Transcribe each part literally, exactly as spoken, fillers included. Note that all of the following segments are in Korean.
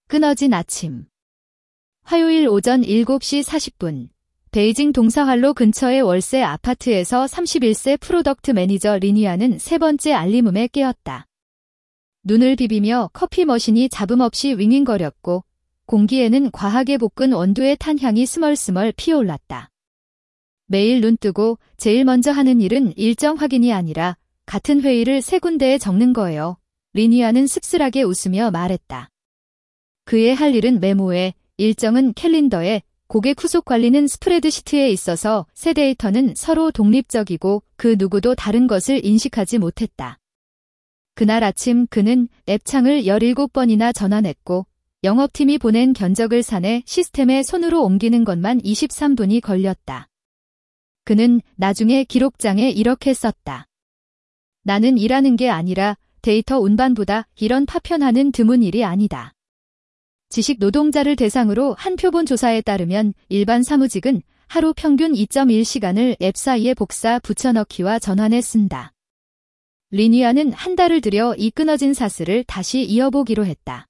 끊어진 아침. 화요일 오전 일곱 시 사십 분. 베이징 동사활로 근처의 월세 아파트에서 삼십일 세 프로덕트 매니저 리니아는 세 번째 알림음에 깨었다. 눈을 비비며 커피 머신이 잡음없이 윙윙거렸고 공기에는 과하게 볶은 원두의 탄 향이 스멀스멀 피어올랐다. 매일 눈 뜨고 제일 먼저 하는 일은 일정 확인이 아니라 같은 회의를 세 군데에 적는 거예요. 리니아는 씁쓸하게 웃으며 말했다. 그의 할 일은 메모에, 일정은 캘린더에, 고객 후속 관리는 스프레드시트에 있어서 세 데이터는 서로 독립적이고 그 누구도 다른 것을 인식하지 못했다. 그날 아침 그는 앱창을 열일곱 번이나 전환했고 영업팀이 보낸 견적을 사내 시스템에 손으로 옮기는 것만 이십삼 분이 걸렸다. 그는 나중에 기록장에 이렇게 썼다. 나는 일하는 게 아니라 데이터 운반보다 이런 파편하는 드문 일이 아니다. 지식 노동자를 대상으로 한 표본 조사에 따르면 일반 사무직은 하루 평균 이 점 일 시간을 앱 사이에 복사 붙여넣기와 전환에 쓴다. 리니아는 한 달을 들여 이 끊어진 사슬을 다시 이어보기로 했다.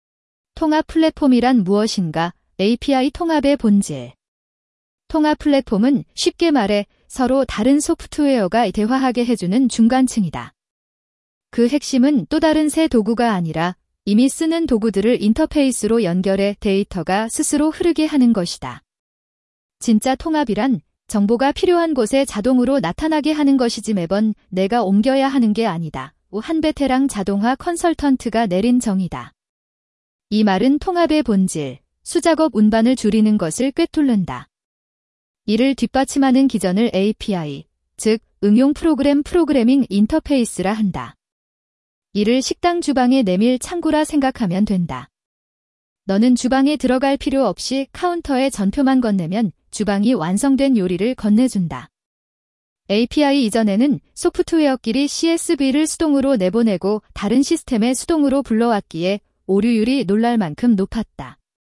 통합 플랫폼이란 무엇인가? 에이피아이 통합의 본질. 통합 플랫폼은 쉽게 말해 서로 다른 소프트웨어가 대화하게 해주는 중간층이다. 그 핵심은 또 다른 새 도구가 아니라 이미 쓰는 도구들을 인터페이스로 연결해 데이터가 스스로 흐르게 하는 것이다. 진짜 통합이란 정보가 필요한 곳에 자동으로 나타나게 하는 것이지 매번 내가 옮겨야 하는 게 아니다. 한 베테랑 자동화 컨설턴트가 내린 정의다. 이 말은 통합의 본질, 수작업 운반을 줄이는 것을 꿰뚫는다. 이를 뒷받침하는 기전을 에이피아이, 즉 응용 프로그램 프로그래밍 인터페이스라 한다. 이를 식당 주방에 내밀 창구라 생각하면 된다. 너는 주방에 들어갈 필요 없이 카운터에 전표만 건네면 주방이 완성된 요리를 건네준다. 에이피아이 이전에는 소프트웨어끼리 씨에스브이를 수동으로 내보내고 다른 시스템에 수동으로 불러왔기에 오류율이 놀랄 만큼 높았다.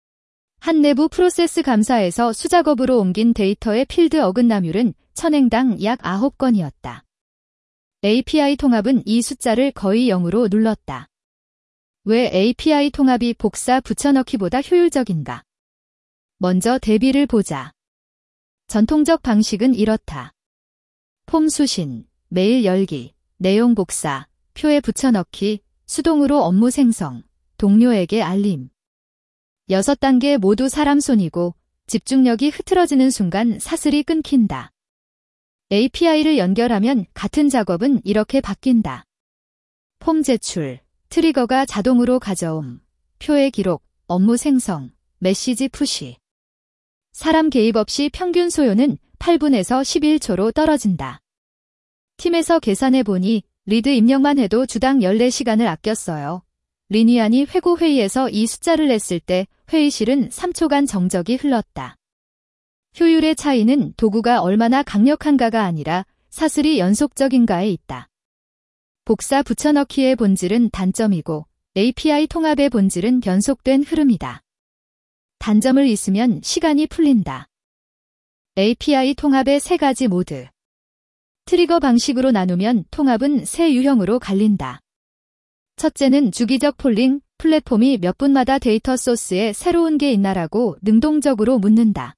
한 내부 프로세스 감사에서 수작업으로 옮긴 데이터의 필드 어긋남률은 천행당 약 아홉 건이었다. 에이피아이 통합은 이 숫자를 거의 영으로 눌렀다. 왜 에이피아이 통합이 복사 붙여넣기보다 효율적인가? 먼저 대비를 보자. 전통적 방식은 이렇다. 폼 수신, 메일 열기, 내용 복사, 표에 붙여넣기, 수동으로 업무 생성, 동료에게 알림. 여섯 단계 모두 사람 손이고 집중력이 흐트러지는 순간 사슬이 끊긴다. 에이피아이를 연결하면 같은 작업은 이렇게 바뀐다. 폼 제출, 트리거가 자동으로 가져옴, 표의 기록, 업무 생성, 메시지 푸시. 사람 개입 없이 평균 소요는 팔 분에서 십일 초로 떨어진다. 팀에서 계산해보니 리드 입력만 해도 주당 열네 시간을 아꼈어요. 리니안이 회고 회의에서 이 숫자를 냈을 때 회의실은 삼 초간 정적이 흘렀다. 효율의 차이는 도구가 얼마나 강력한가가 아니라 사슬이 연속적인가에 있다. 복사 붙여넣기의 본질은 단점이고 에이피아이 통합의 본질은 변속된 흐름이다. 단점을 잊으면 시간이 풀린다. 에이피아이 통합의 세 가지 모드. 트리거 방식으로 나누면 통합은 세 유형으로 갈린다. 첫째는 주기적 폴링, 플랫폼이 몇 분마다 데이터 소스에 새로운 게 있나라고 능동적으로 묻는다.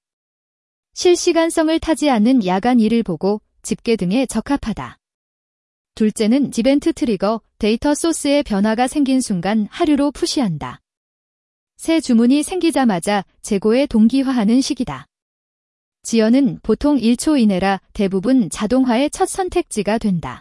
실시간성을 타지 않는 야간 일을 보고 집계 등에 적합하다. 둘째는 이벤트 트리거, 데이터 소스에 변화가 생긴 순간 하류로 푸시한다. 새 주문이 생기자마자 재고에 동기화하는 식이다. 지연은 보통 일 초 이내라 대부분 자동화의 첫 선택지가 된다.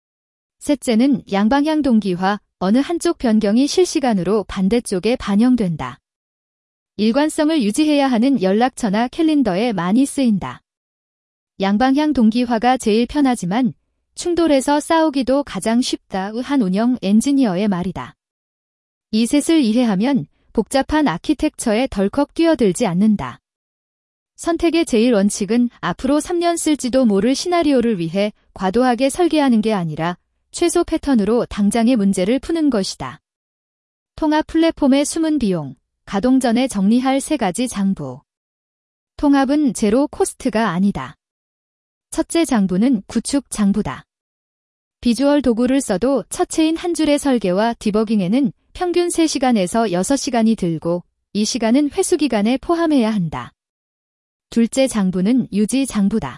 셋째는 양방향 동기화, 어느 한쪽 변경이 실시간으로 반대쪽에 반영된다. 일관성을 유지해야 하는 연락처나 캘린더에 많이 쓰인다. 양방향 동기화가 제일 편하지만 충돌해서 싸우기도 가장 쉽다. 한 운영 엔지니어의 말이다. 이 셋을 이해하면 복잡한 아키텍처에 덜컥 뛰어들지 않는다. 선택의 제일 원칙은 앞으로 삼 년 쓸지도 모를 시나리오를 위해 과도하게 설계하는 게 아니라 최소 패턴으로 당장의 문제를 푸는 것이다. 통합 플랫폼의 숨은 비용, 가동 전에 정리할 세 가지 장부. 통합은 제로 코스트가 아니다. 첫째 장부는 구축 장부다. 비주얼 도구를 써도 첫체인 한 줄의 설계와 디버깅에는 평균 세 시간에서 여섯 시간이 들고 이 시간은 회수 기간에 포함해야 한다. 둘째 장부는 유지 장부다.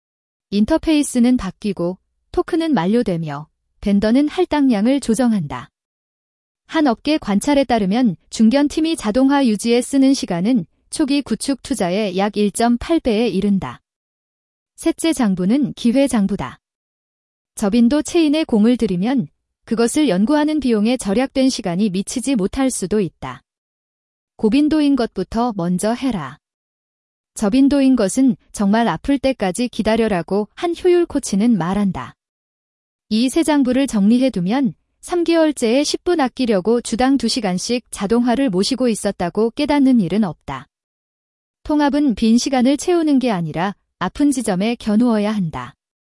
인터페이스는 바뀌고 토크는 만료되며 벤더는 할당량을 조정한다. 한 업계 관찰에 따르면 중견팀이 자동화 유지에 쓰는 시간은 초기 구축 투자의 약 일 점 팔 배에 이른다. 셋째 장부는 기회 장부다. 저빈도 체인에 공을 들이면 그것을 연구하는 비용에 절약된 시간이 미치지 못할 수도 있다. 고빈도인 것부터 먼저 해라. 저빈도인 것은 정말 아플 때까지 기다려라고 한 효율 코치는 말한다. 이 세 장부를 정리해두면 삼 개월째에 십 분 아끼려고 주당 두 시간씩 자동화를 모시고 있었다고 깨닫는 일은 없다. 통합은 빈 시간을 채우는 게 아니라 아픈 지점에 겨누어야 한다.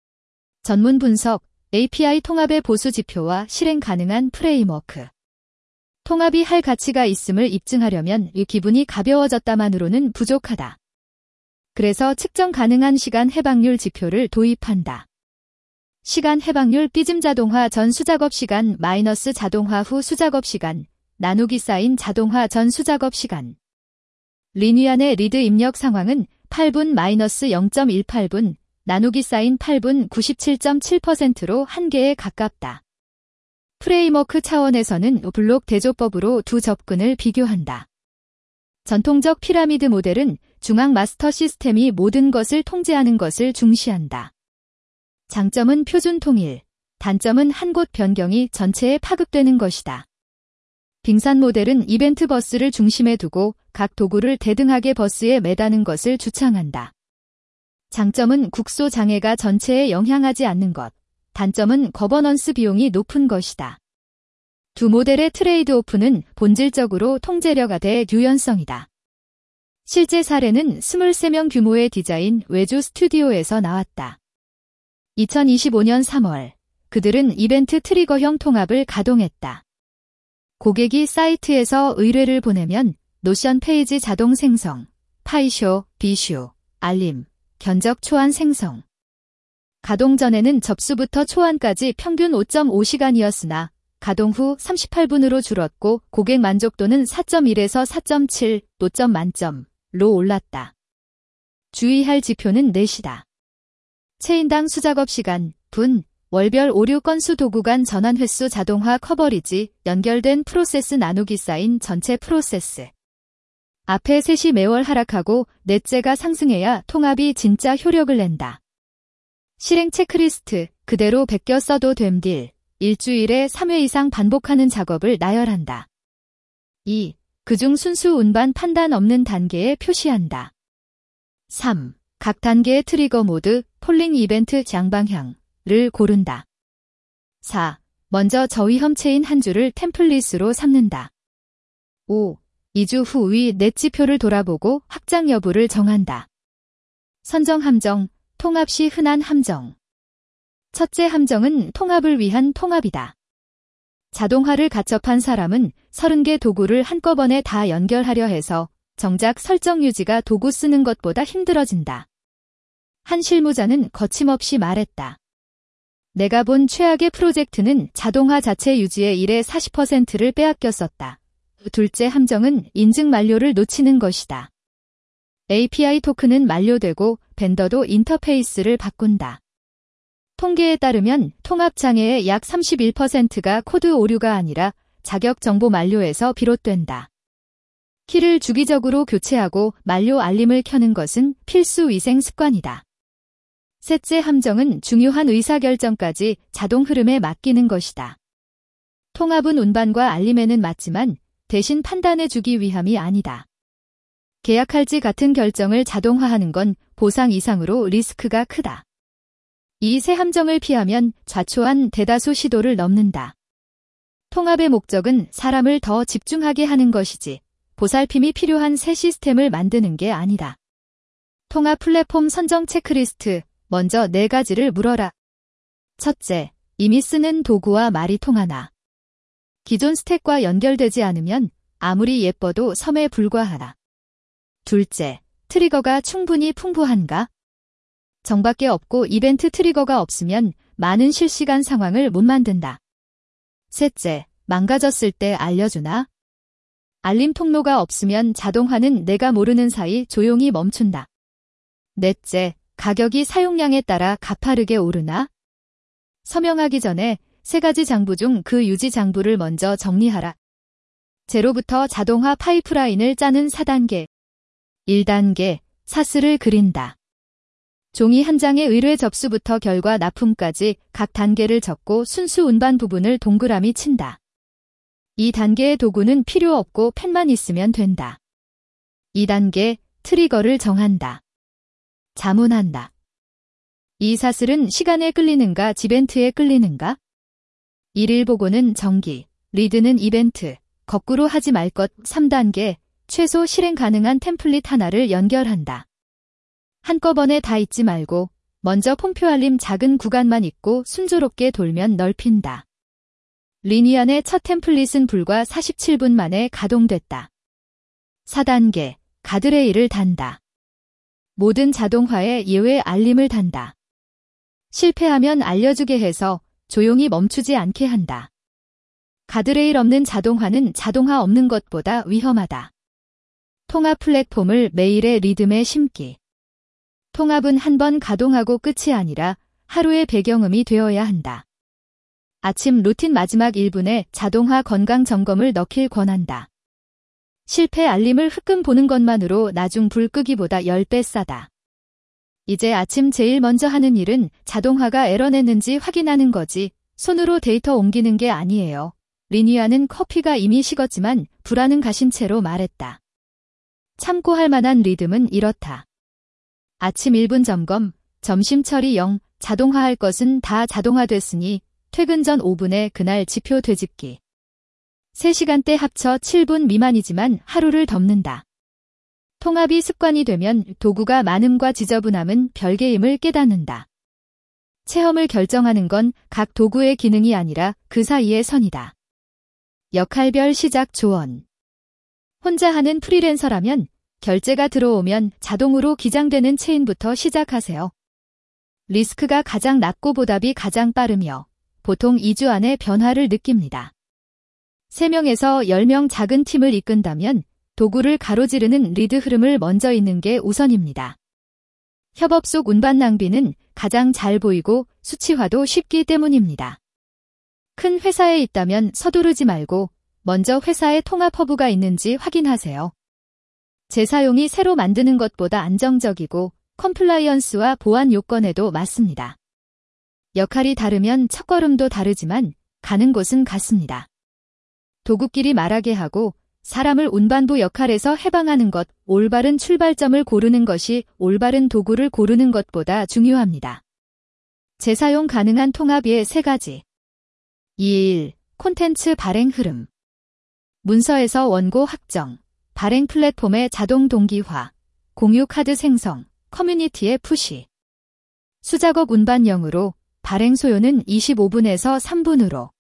전문 분석, 에이피아이 통합의 보수 지표와 실행 가능한 프레임워크. 통합이 할 가치가 있음을 입증하려면 이 기분이 가벼워졌다만으로는 부족하다. 그래서 측정 가능한 시간 해방률 지표를 도입한다. 시간 해방률 삐짐 자동화 전 수작업 시간 마이너스 자동화 후 수작업 시간 나누기 사인 자동화 전 수작업 시간. 리니안의 리드 입력 상황은 팔 분 마이너스 영 점 일팔 분 나누기 사인 팔 분 구십칠 점 칠 퍼센트로 한계에 가깝다. 프레임워크 차원에서는 블록 대조법으로 두 접근을 비교한다. 전통적 피라미드 모델은 중앙 마스터 시스템이 모든 것을 통제하는 것을 중시한다. 장점은 표준 통일, 단점은 한 곳 변경이 전체에 파급되는 것이다. 빙산 모델은 이벤트 버스를 중심에 두고 각 도구를 대등하게 버스에 매다는 것을 주창한다. 장점은 국소 장애가 전체에 영향하지 않는 것, 단점은 거버넌스 비용이 높은 것이다. 두 모델의 트레이드 오프는 본질적으로 통제력에 대해 유연성이다. 실제 사례는 이십삼 명 규모의 디자인 외주 스튜디오에서 나왔다. 이천이십오 년 삼월, 그들은 이벤트 트리거형 통합을 가동했다. 고객이 사이트에서 의뢰를 보내면 노션 페이지 자동 생성, 파이쇼, 비쇼, 알림, 견적 초안 생성. 가동 전에는 접수부터 초안까지 평균 오 점 오 시간이었으나 가동 후 삼십팔 분으로 줄었고 고객 만족도는 사 점 일에서 사 점 칠, 오 점 만점로 올랐다. 주의할 지표는 넷이다. 체인당 수작업 시간, 분, 월별 오류 건수 도구 간 전환 횟수 자동화 커버리지, 연결된 프로세스 나누기 사인 전체 프로세스. 앞에 셋이 매월 하락하고 넷째가 상승해야 통합이 진짜 효력을 낸다. 실행 체크리스트, 그대로 베껴 써도 됨딜, 일주일에 삼 회 이상 반복하는 작업을 나열한다. 이. 그중 순수 운반 판단 없는 단계에 표시한다. 삼. 각 단계의 트리거 모드, 폴링 이벤트 양방향을 고른다. 사. 먼저 저위험 체인 한 줄을 템플릿으로 삼는다. 오. 이 주 후 위 넷 지표를 돌아보고 확장 여부를 정한다. 선정 함정, 통합 시 흔한 함정. 첫째 함정은 통합을 위한 통합이다. 자동화를 가첩한 사람은 서른 개 도구를 한꺼번에 다 연결하려 해서 정작 설정 유지가 도구 쓰는 것보다 힘들어진다. 한 실무자는 거침없이 말했다. 내가 본 최악의 프로젝트는 자동화 자체 유지의 일의 사십 퍼센트를 빼앗겼었다. 둘째 함정은 인증 만료를 놓치는 것이다. 에이피아이 토큰은 만료되고 벤더도 인터페이스를 바꾼다. 통계에 따르면 통합 장애의 약 삼십일 퍼센트가 코드 오류가 아니라 자격 정보 만료에서 비롯된다. 키를 주기적으로 교체하고 만료 알림을 켜는 것은 필수 위생 습관이다. 셋째 함정은 중요한 의사결정까지 자동 흐름에 맡기는 것이다. 통합은 운반과 알림에는 맞지만 대신 판단해주기 위함이 아니다. 계약할지 같은 결정을 자동화하는 건 보상 이상으로 리스크가 크다. 이 세 함정을 피하면 좌초한 대다수 시도를 넘는다. 통합의 목적은 사람을 더 집중하게 하는 것이지 보살핌이 필요한 새 시스템을 만드는 게 아니다. 통합 플랫폼 선정 체크리스트, 먼저 네 가지를 물어라. 첫째, 이미 쓰는 도구와 말이 통하나. 기존 스택과 연결되지 않으면 아무리 예뻐도 섬에 불과하다. 둘째, 트리거가 충분히 풍부한가? 정밖에 없고 이벤트 트리거가 없으면 많은 실시간 상황을 못 만든다. 셋째, 망가졌을 때 알려주나? 알림 통로가 없으면 자동화는 내가 모르는 사이 조용히 멈춘다. 넷째, 가격이 사용량에 따라 가파르게 오르나? 서명하기 전에 세 가지 장부 중 그 유지 장부를 먼저 정리하라. 제로부터 자동화 파이프라인을 짜는 사 단계. 일 단계, 사슬을 그린다. 종이 한 장의 의뢰 접수부터 결과 납품까지 각 단계를 적고 순수 운반 부분을 동그라미 친다. 이 단계의 도구는 필요 없고 펜만 있으면 된다. 이 단계, 트리거를 정한다. 자문한다. 이 사슬은 시간에 끌리는가 지벤트에 끌리는가? 일일 보고는 정기, 리드는 이벤트, 거꾸로 하지 말 것. 삼 단계, 최소 실행 가능한 템플릿 하나를 연결한다. 한꺼번에 다 잊지 말고 먼저 폼표 알림 작은 구간만 잊고 순조롭게 돌면 넓힌다. 리니안의 첫 템플릿은 불과 사십칠 분 만에 가동됐다. 사 단계, 가드레일을 단다. 모든 자동화에 예외 알림을 단다. 실패하면 알려주게 해서 조용히 멈추지 않게 한다. 가드레일 없는 자동화는 자동화 없는 것보다 위험하다. 통합 플랫폼을 메일의 리듬에 심기. 통합은 한 번 가동하고 끝이 아니라 하루의 배경음이 되어야 한다. 아침 루틴 마지막 일 분에 자동화 건강 점검을 넣길 권한다. 실패 알림을 흑금 보는 것만으로 나중 불 끄기보다 십 배 싸다. 이제 아침 제일 먼저 하는 일은 자동화가 에러 냈는지 확인하는 거지 손으로 데이터 옮기는 게 아니에요. 리니아는 커피가 이미 식었지만 불안은 가신 채로 말했다. 참고할 만한 리듬은 이렇다. 아침 일 분 점검, 점심 처리 영, 자동화할 것은 다 자동화됐으니 퇴근 전 오 분에 그날 지표 되짚기. 세 시간대 합쳐 칠 분 미만이지만 하루를 덮는다. 통합이 습관이 되면 도구가 많음과 지저분함은 별개임을 깨닫는다. 체험을 결정하는 건 각 도구의 기능이 아니라 그 사이의 선이다. 역할별 시작 조언. 혼자 하는 프리랜서라면 결제가 들어오면 자동으로 기장되는 체인부터 시작하세요. 리스크가 가장 낮고 보답이 가장 빠르며 보통 이 주 안에 변화를 느낍니다. 세 명에서 십 명 작은 팀을 이끈다면 도구를 가로지르는 리드 흐름을 먼저 잇는 게 우선입니다. 협업 속 운반 낭비는 가장 잘 보이고 수치화도 쉽기 때문입니다. 큰 회사에 있다면 서두르지 말고 먼저 회사에 통합 허브가 있는지 확인하세요. 재사용이 새로 만드는 것보다 안정적이고 컴플라이언스와 보안 요건에도 맞습니다. 역할이 다르면 첫걸음도 다르지만 가는 곳은 같습니다. 도구끼리 말하게 하고 사람을 운반부 역할에서 해방하는 것, 올바른 출발점을 고르는 것이 올바른 도구를 고르는 것보다 중요합니다. 재사용 가능한 통합의 세 가지. 일. 콘텐츠 발행 흐름. 문서에서 원고 확정, 발행 플랫폼의 자동 동기화, 공유 카드 생성, 커뮤니티의 푸시. 수작업 운반형으로 발행 소요는 이십오 분에서 삼 분으로.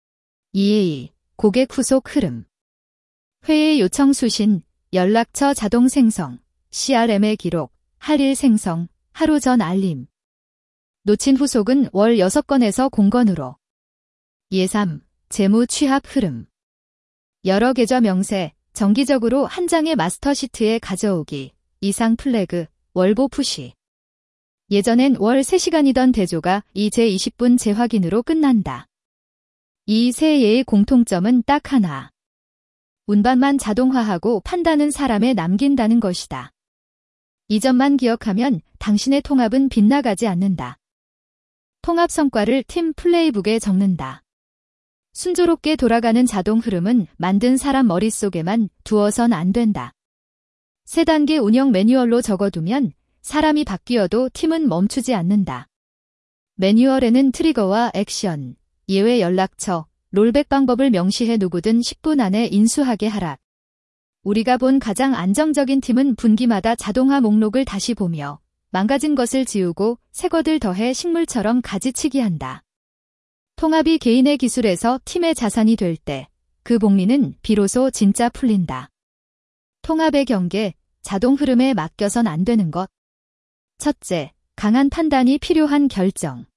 이. 고객 후속 흐름. 회의 요청 수신, 연락처 자동 생성, 씨알엠의 기록, 할 일 생성, 하루 전 알림. 놓친 후속은 월 여섯 건에서 공건으로. 예삼. 재무 취합 흐름. 여러 계좌 명세, 정기적으로 한 장의 마스터 시트에 가져오기, 이상 플래그, 월보 푸시. 예전엔 월 세 시간이던 대조가 이제 이십 분 재확인으로 끝난다. 이 세 예의 공통점은 딱 하나. 운반만 자동화하고 판단은 사람에 남긴다는 것이다. 이 점만 기억하면 당신의 통합은 빗나가지 않는다. 통합 성과를 팀 플레이북에 적는다. 순조롭게 돌아가는 자동 흐름은 만든 사람 머릿속에만 두어선 안 된다. 세 단계 운영 매뉴얼로 적어두면 사람이 바뀌어도 팀은 멈추지 않는다. 매뉴얼에는 트리거와 액션, 예외 연락처, 롤백 방법을 명시해 누구든 십 분 안에 인수하게 하라. 우리가 본 가장 안정적인 팀은 분기마다 자동화 목록을 다시 보며 망가진 것을 지우고 새 것을 더해 식물처럼 가지치기 한다. 통합이 개인의 기술에서 팀의 자산이 될 때 그 복리는 비로소 진짜 풀린다. 통합의 경계, 자동 흐름에 맡겨선 안 되는 것. 첫째, 강한 판단이 필요한 결정.